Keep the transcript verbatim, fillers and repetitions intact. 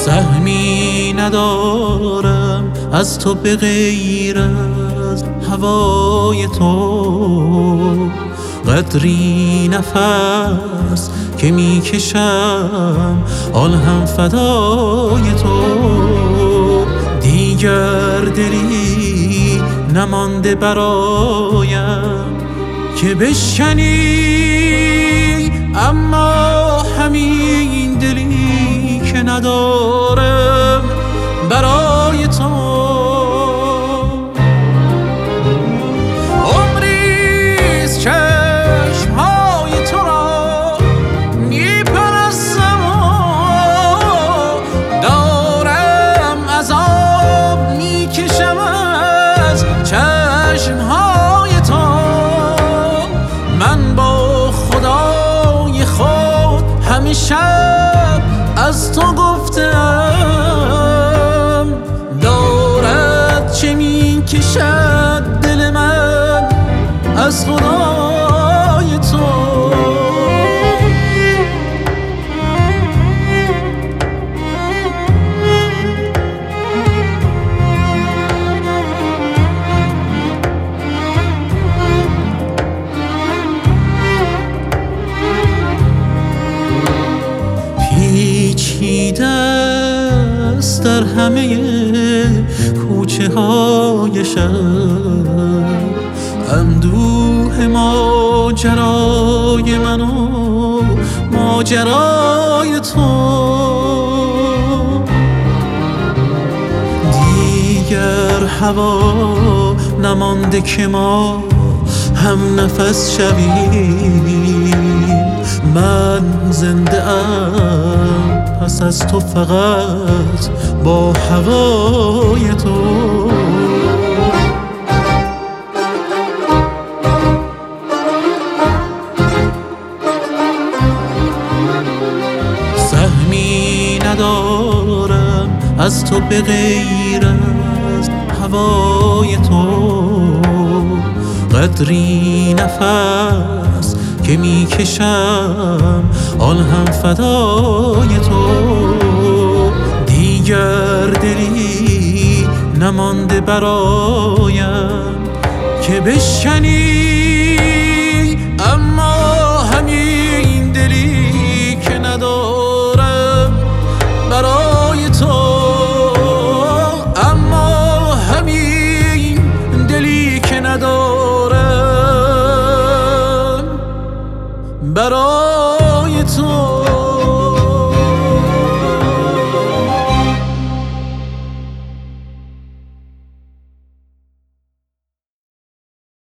سهمی ندارم از تو به غیر از هوای تو، قدری نفس که میکشم آن هم فدای تو. دیگر دلی نمانده برایم که بشکنی، اما همین دلی که ندارم برای تو. عمریست چشمهای تو را میپرستم و دارم عذاب میکشم از چشمهای تو. من با خدای خود همه شب از تو گفتم، دارد چه میکشد دل من از خدای تو. پیچیده است در همه کوچه های شهر اندوه ماجرای من و ماجرای تو. دیگر هوا نمانده که ما هم نفس شویم. من زنده ام پس از تو فقط با هوای تو. سهمی ندارم از تو به غیر از هوای تو، قدری نفس که میکشم آن هم فدای تو. دیگر دلی نمانده برایم که بشکنی، اما همین دلی که ندارم برای تو. اما همین دلی که ندارم برای تو.